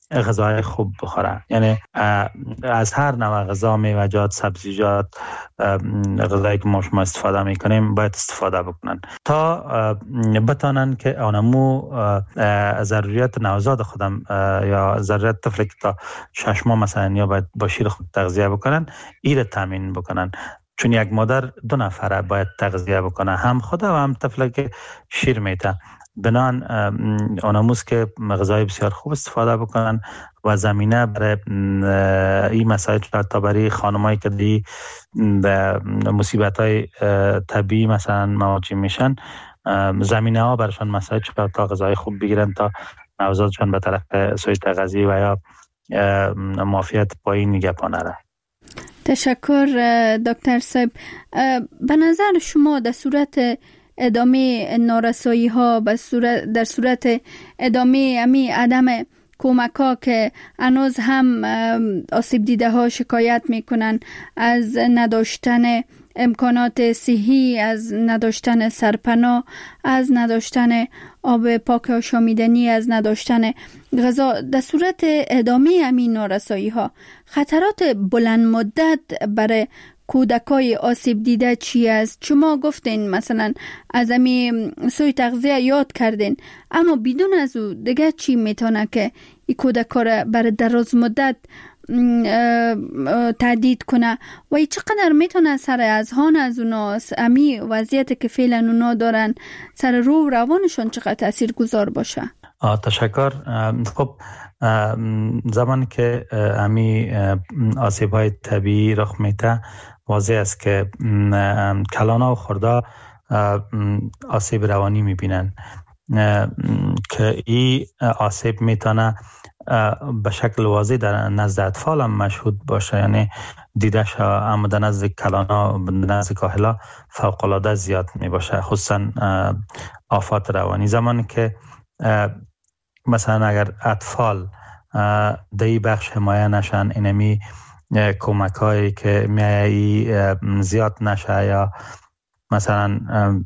غذای خوب بخوره. یعنی از هر نوع غذا، میوه‌جات، سبزیجات، غذایی که ما شما استفاده میکنیم باید استفاده بکنن تا بتانن که آنمو ضروریات نوزاد خودم یا ضروریات طفلی که تا شش ماه مثلا یا باید با شیر خود تغذیه بکنن ایره تامین بکنن. چون یک مادر دو نفره باید تغذیه بکنه، هم خود و هم طفلی که شیر میته. بنان آناموز که غذای بسیار خوب استفاده بکنن و زمینه برای این مسائل تا برای خانمایی که دی مصیبت‌های طبیعی مثلا مواجه میشن، زمینه ها برشان مسائل تا غذای خوب بگیرن تا نوزادشان به طرف سوی تغذیه و یا معافیت پایین نگه نره. تشکر دکتر صاحب. به نظر شما در صورت ادامه نارسایی ها، در صورت ادامه امی عدم کمک ها که هنوز هم آسیب دیده ها شکایت میکنن از نداشتن امکانات صحی، از نداشتن سرپناه، از نداشتن آب پاک آشامیدنی، از نداشتن غذا، در صورت ادامه همین نارسایی ها خطرات بلند مدت برای کودکای آسیب دیده چی است؟ شما گفتین مثلا از همین سوی تغذیه یاد کردین، اما بدون از او دیگه چی میتونه که این کودکا را برای دراز مدت تهدید کنه و ای چقدر میتونه سر اذهان از اونا، امی وضعیتی که فعلا اونا دارن، سر روح روانشون چقدر تأثیر گذار باشه؟ تشکر. خب زمان که امی آسیب های طبیعی رخ میته، واضح است که کلانا و خردا آسیب روانی میبینن که این آسیب میتونه به شکل واضح در نزد اطفال هم مشهود باشه. یعنی دیده شد، اما در نزد کلانا، در نزد کاهلا فوق العاده زیاد می باشه، خصوصا آفات روانی. زمانی که مثلا اگر اطفال در این بخش حمایه نشن، اینمی کمک هایی که میایی زیاد نشه یا مثلا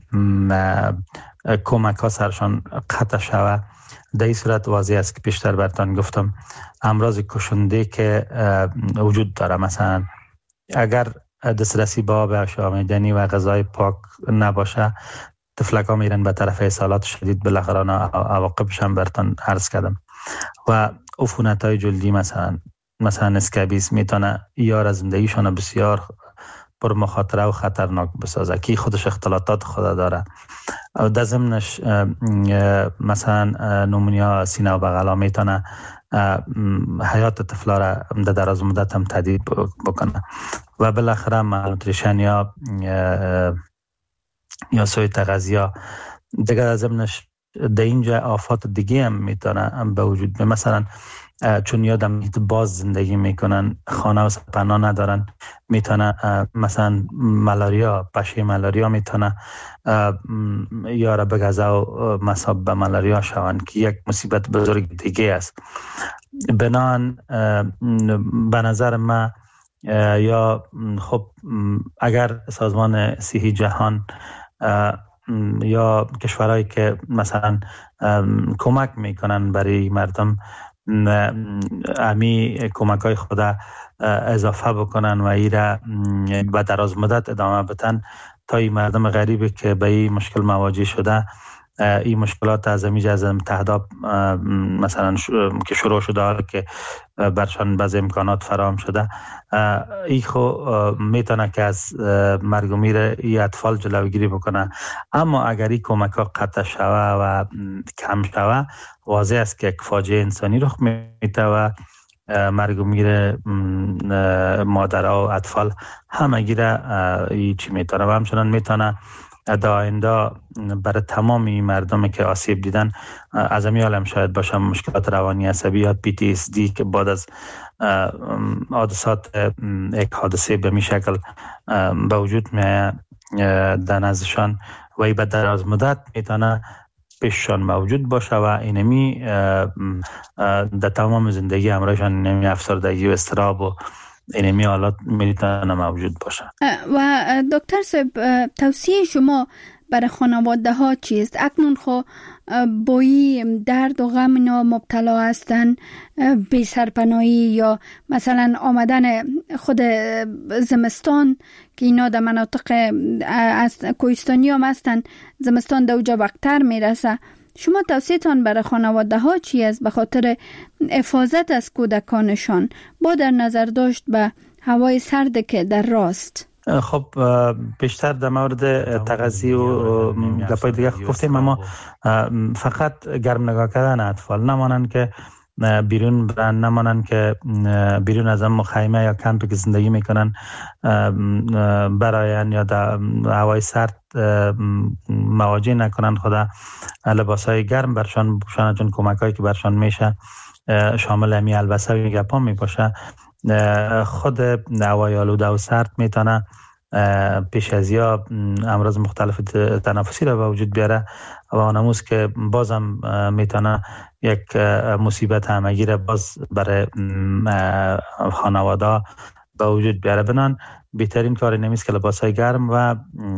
کمک ها سرشان قطع شوه، در این صورت واضح است که پیشتر برتان گفتم امراض کشنده که وجود داره. مثلا اگر دسترسی به آب آشامیدنی و غذای پاک نباشه، طفلک ها میرن به طرف اسهالات شدید، بالاخره عواقبش هم برتان عرض کردم. و عفونت های جلدی مثلا مثلا اسکابیس میتونه یار از زندگیشون بسیار پر مخاطره و خطرناک بسازه که خودش اختلاطات خود داره. در ضمنش مثلا نومونیا سینه و بغلا میتونه حیات طفلا را در دراز مدت هم تهدید بکنه و بالاخره مالنوتریشن یا یا سوی تغذیه دیگه. در ضمنش در اینجا آفات دیگه هم میتونه به وجود بیاد. مثلا چون یادم باز زندگی میکنن، خانه و سپناه ندارن، میتونه مثلا ملاریا، پشه ملاریا میتونه یا را بگذه و مصاب به ملاریا شوند که یک مصیبت بزرگ دیگه است. بنان به نظر من یا خب اگر سازمان صحی جهان یا کشورهایی که مثلا کمک میکنن برای مردم امی کمک های خود اضافه بکنن و ایره به دراز مدت ادامه بدن تا این مردم غریبی که به این مشکل مواجه شده، این مشکلات از امی جزم تهداب مثلا که شروع شده، حالا که برشان بعض امکانات فراهم شده، ای خو میتونه که از مرگ و میر ای اطفال جلوگیری بکنه. اما اگر این کمک ها قطع شوه و کم شوه، واضح است که یک فاجعه انسانی رخ میده و مرگ و میر مادرها و اطفال همه گیره ای چی میتونه و همچنان میتونه در آینده برای تمامی مردمی که آسیب دیدن از امی عالم شاید باشه مشکلات روانی عصبی یا پی تی اس دی که بعد از حادثات یک حادثه به می شکل به وجود می در نزدشان و ای به دراز مدت میتونه پیششان موجود باشه و اینمی در تمام زندگی همراهشان اینمی افسردگی و اضطراب و اینمی حالات میتونه موجود باشه. و دکتر صاحب، توصیه شما برای خانواده ها چیست؟ اکنون خو بایی درد و غم اینا مبتلا هستن، بی سرپناهی یا مثلا آمدن خود زمستان که اینا در مناطق از کوهستانی هم هستن، زمستان در اوجا وقتتر میرسه. شما توصیه‌تان برای خانواده ها چی است به خاطر حفاظت از کودکانشان با در نظر داشت به هوای سرد که در راست؟ خب بیشتر در مورد تغذیه و گپای دیگه گفتیم، اما فقط گرم نگاه کردن اطفال، نمانند که بیرون برن، نمانند که بیرون از هم خیمه یا کمپی که زندگی میکنن براین یا در هوای سرد مواجه نکنن، خدا لباسای گرم برشان بپوشن، چون کمک هایی که برشان میشه شامل همی البسه و گپا میباشه. خود هوای آلوده و سرد میتونه پیش از یا امراض مختلف تنفسی را به وجود بیاره و آنموز که بازم میتونه یک مصیبت همگی را باز برای خانواده به وجود بیاره. بنان بهترین کاری نمیست که لباسای گرم و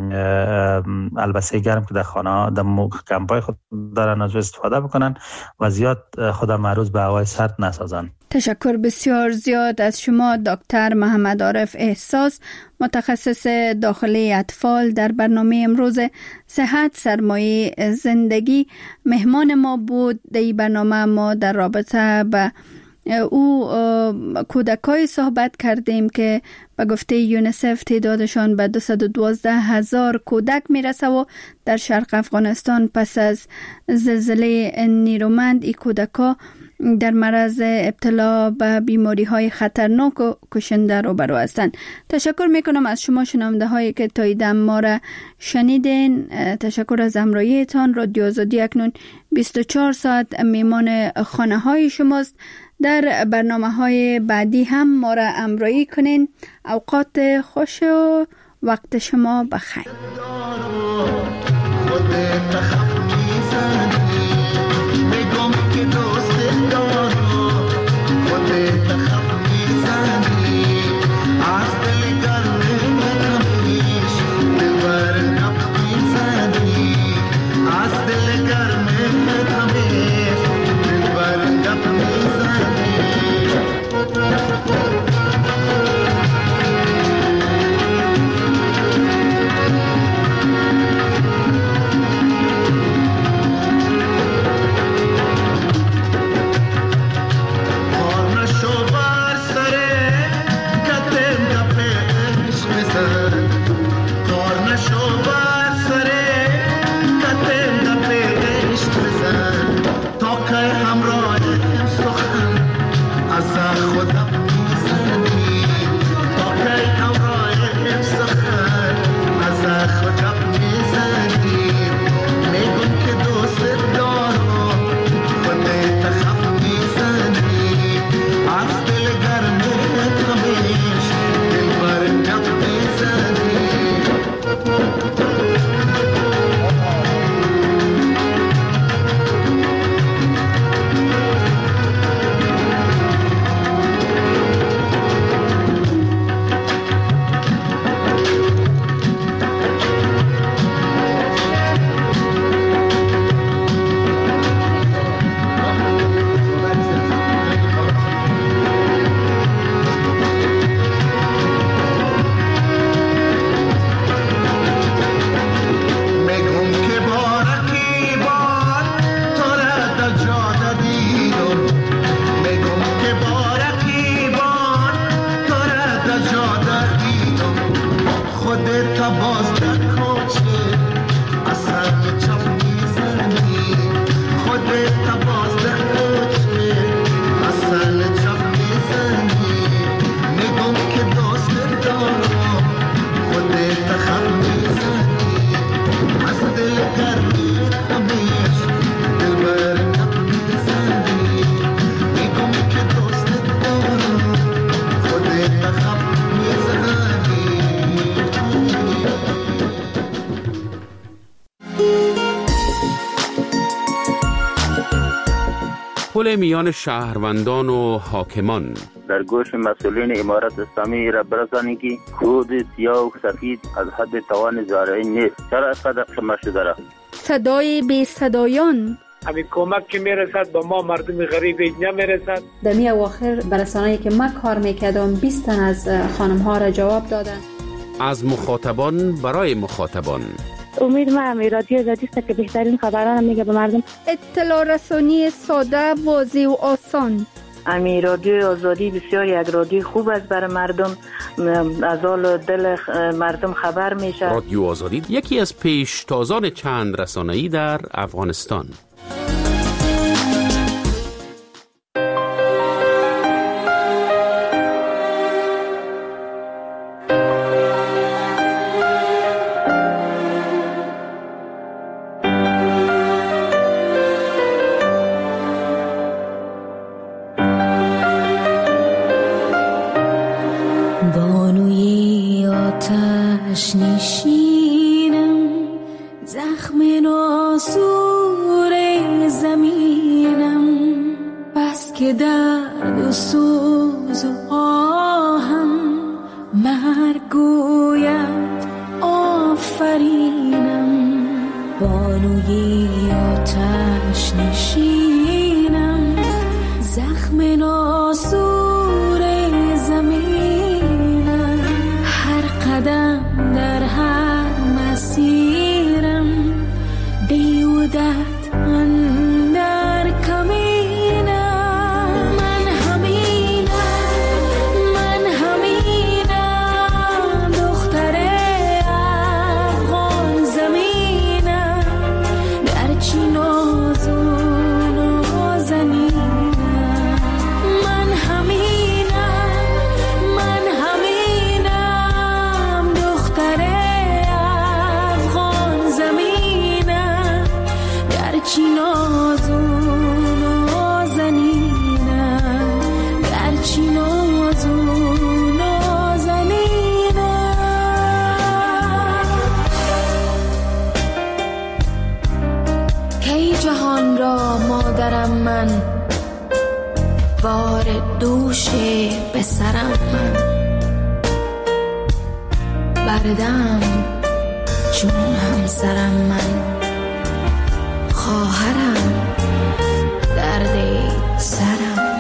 البسه گرم که در خانه در کمپای خود دارن از استفاده بکنن و زیاد خود معروض به هوای سرد نسازن. تشکر بسیار زیاد از شما دکتر محمد عارف احساس، متخصص داخلی اطفال، در برنامه امروز صحت سرمایه زندگی مهمان ما بود. در این برنامه ما در رابطه به او کودکای صحبت کردیم که به گفته یونیسف تعدادشان به دویست و دوازده هزار کودک میرسه و در شرق افغانستان پس از زلزله نیرومند این کودکا در معرض ابتلا به بیماری های خطرناک و کشنده روبرو هستند. تشکر میکنم از شما شنونده هایی که تا دم ما را شنیدین. تشکر از همراهیتان. رادیو آزادی اکنون بیست و چهار ساعت میمان خانه های شماست. در برنامه های بعدی هم ما را همراهی کنین. اوقات خوش و وقت شما بخیر. تحول میان شهروندان و حاکمان. در گوش مسئولین امارت اسلامی را برسانید که کود سیاه و سفید از حد توان زارعین نیست. چرا اینقدر قمه شده را؟ صدای بی صدایان. همین کمک که میرسد به ما مردم غریب نمیرسد. در می اواخر برسانه‌ای که ما کار میکردم بیست تن از خانم ها را جواب دادن. از مخاطبان برای مخاطبان. امید ما همی رادیو آزادی است که بهترین خبران میگه به مردم. اطلاع رسانی ساده، واضح و آسان. امی رادیو آزادی بسیار یک رادیو خوب است برای مردم، از حال دل مردم خبر میشه. رادیو آزادی یکی از پیشتازان چند رسانه‌ای در افغانستان. نشینم زخم ناسور زمینم، بس که درد و سوز و آهم مرگ گوید آفرینم. بانوی آتش نشینم زخم ناسور زمینم، هر قدم در هر مسیرم بیودت اندر کمینم. من همینم من همینم دختر افغان زمینم، در چی ناز و نازنینم. من همینم من همینم دختر افغان زمینم، در چی ناز و نازنینم، در چی ناز و نازنینم. کی جهان را مادرم من، بار دوش به سرم من، بردم چون همسرم من، خواهرم درد سرم من.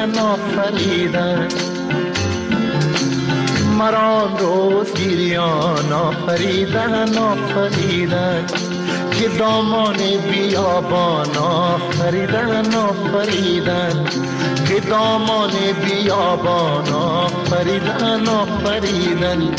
آفریدن آفریدن مرا روز گریان آفریدن آفریدن که دامان بیابان آفریدن آفریدن که دامان بیابان آفریدن آفریدن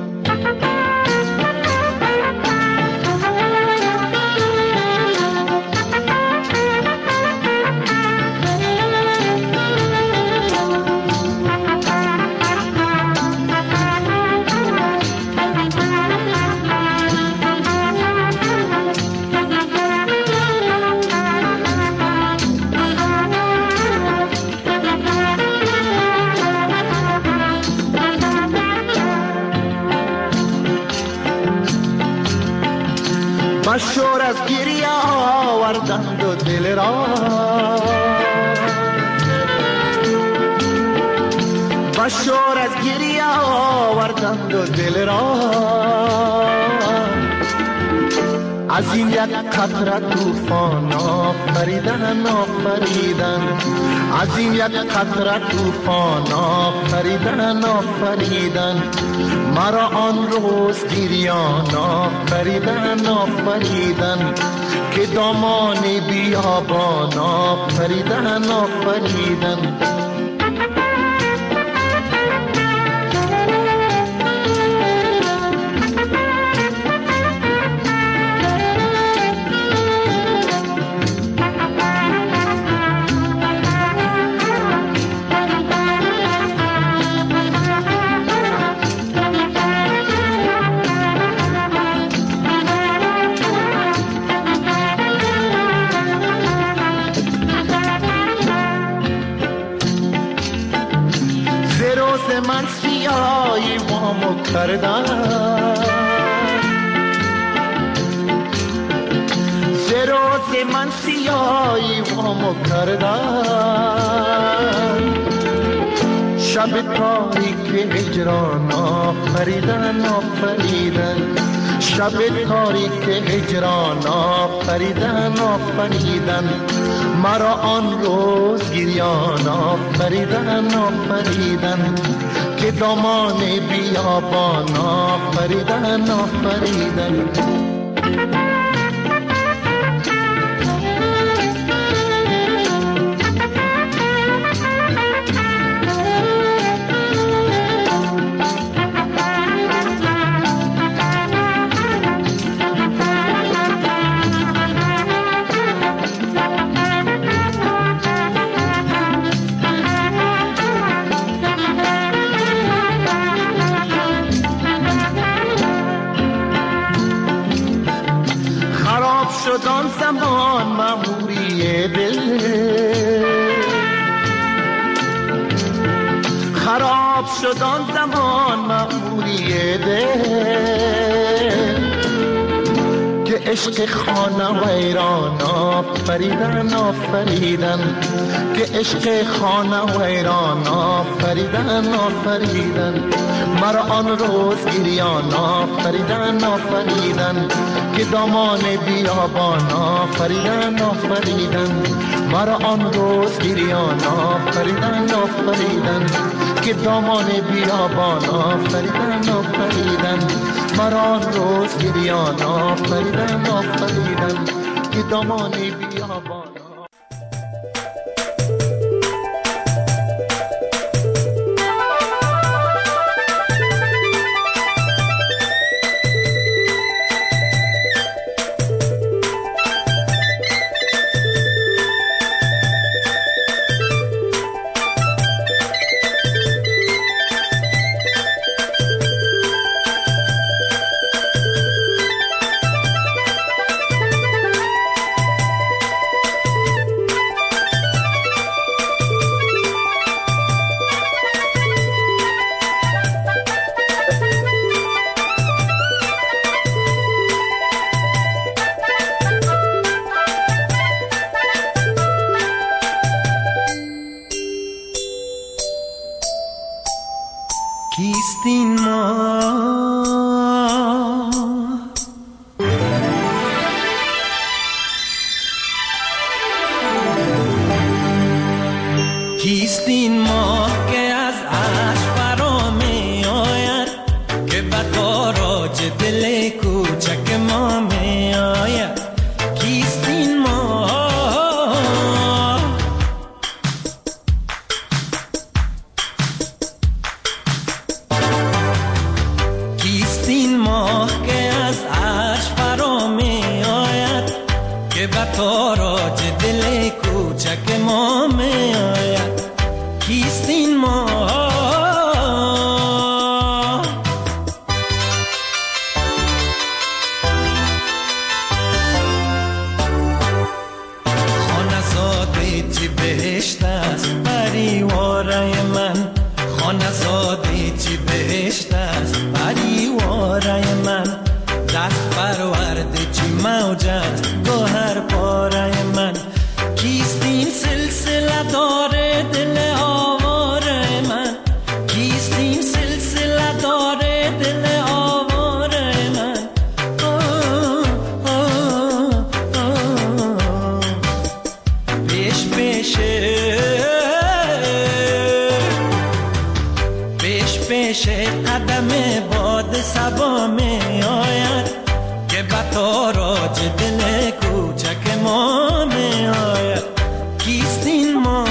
شور از گریه آوردند و دل را و شور از گریه آوردند و دل را از این یک قطره طوفان آفریدن آفریدن از این یک قطره طوفان آفریدن آفریدن مرا آن روز گریان آفریدن آفریدن که دامان بیابان آفریدن آفریدن من سیایی وامو کردن زروز من سیایی وامو کردن شب تاریک هجران آفریدن آفریدن شب تاریک هجران آفریدن آفریدن مرا آن روز گریان آفریدن آفریدن که دامان بیابان آفریدن آفریدن شدان زمان مأموری دل خراب شدان زمان مأموری دل که عشق خانه ویران آفریدن آفریدن که عشق خانه ویران آفریدن آفریدن مرا آن روز گریان آفریدن آفریدن که دامان بیابان آفریدن آفریدن مرا آن روز گریان آفریدن آفریدن که دامان بیابان آفریدن آفریدن مرا آن روز گریان آفریدن آفریدن که دامان بیابان. کیستین ما کیستین تو راج دل کوچک ما می آید کیست این ما خانه زاده چی بهشت است پریواره من خانه زاده چی بهشت است پریواره من دست پرورده چی موج است گوهر پاره من کیست این سلسله داره دل آواره من کیست این سلسله داره دل آواره من آه آه آه پیش پیشه پیش پیشه قدم باد سبا می آید که بطا راج دل کوچک ما می آید کیست این ما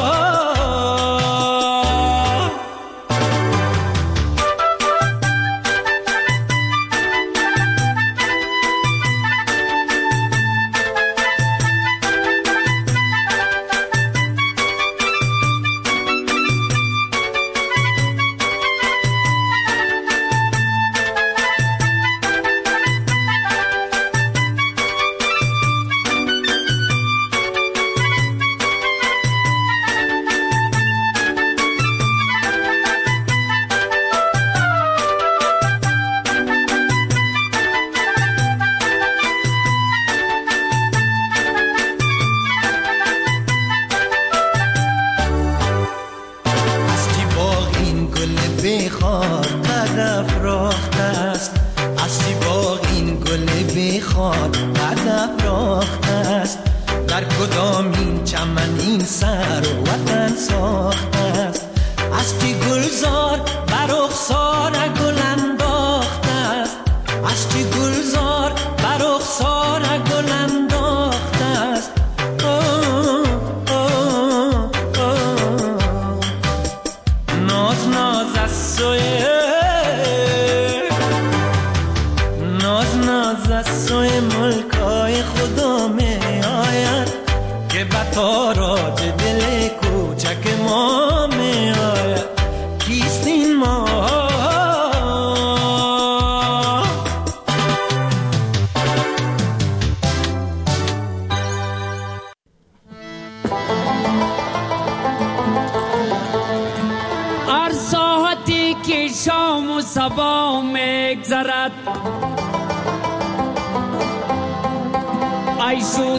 عیشو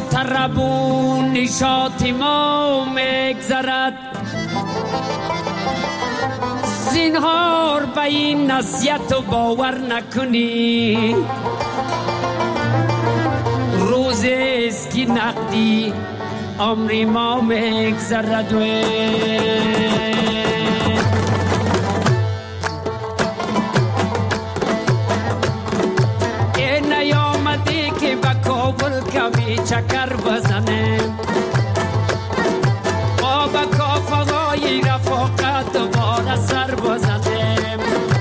طربو نشاط ما مگذرد زینهار به این نصیحت و باور نکنی روز است که نقدی عمر ما مگذرد کمی چکر بزنیم با با کافقای رفاقت دوباره سر بزنیم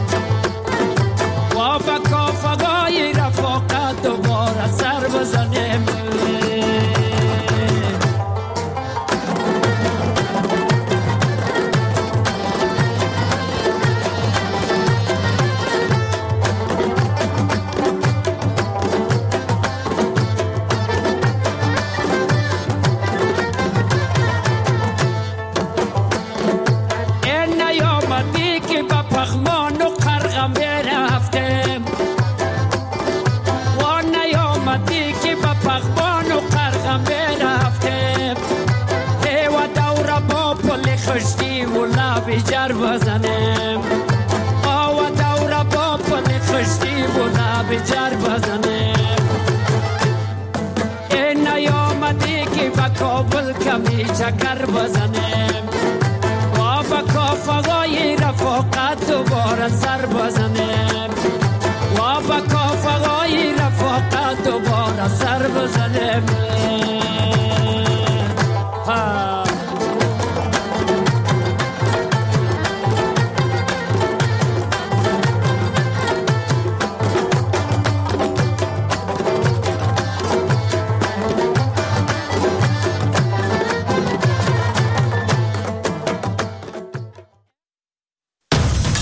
با با کافقای رفاقت دوباره سر بزنیم جر بزنیم آوا دورا با پل خشتی بودا بجر بزنیم این نیامدی که با کابل کمی چکر بزنیم با با کافقای رفاقت دوباره سر